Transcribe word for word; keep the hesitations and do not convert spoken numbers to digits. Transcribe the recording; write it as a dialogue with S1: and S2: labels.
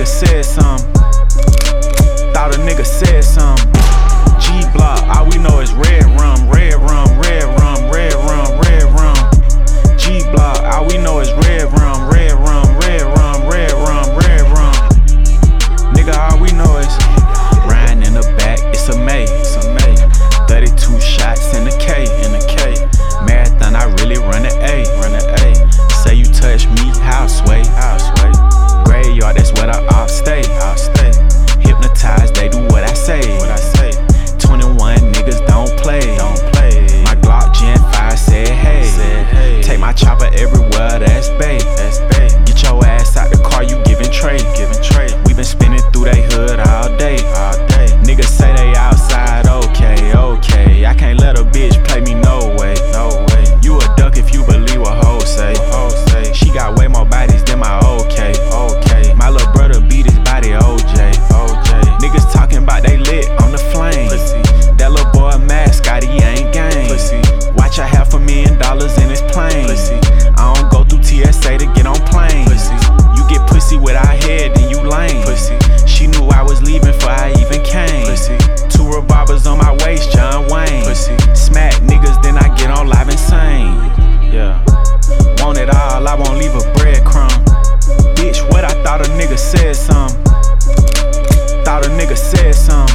S1: nigga said something. Thought a nigga said something. G-Block, all we know is red rum, red rum, red rum, red rum, red rum. G-Block, all we know is red rum, red rum, red rum, red rum, red rum. Nigga, all we know is riding in the back, it's a May, it's a May. thirty-two shots in the K, in the K. Marathon, I really run the A, run the A. Say you touch me, how sway, how sway. Graveyard, that's where the ops stay, ops stay. Hypnotized, they do what I say, what I say. twenty-one niggas don't play, don't play. My Glock Gen five said hey, said hey. Take my chopper everywhere, that's bae, that's bae. Get your ass out the car, you giving trade, giving trade. We been spinning through they hood all day, all day. Niggas say they outside, okay, okay. I can't let a bitch play me, no way, no way. You a duck if you believe what hoes say, hoes say. She got way more bodies than my okay, okay. My little brother beat his body, O J, O J. Niggas talking about they lit on the flame. Pussy. That little boy mascot, he ain't game. Pussy. Watch a half a million dollars in his plane. Pussy. I don't go through T S A to get on planes. Pussy. You get pussy without head, then you lame. Pussy. She knew I was leaving before I even came. Pussy. Two revolvers on my waist, John Wayne. Pussy. Smack niggas, then I get on live insane. Yeah. Want it all, I won't leave a breadcrumb. Bitch, what I thought a nigga said something. Thought a nigga said something.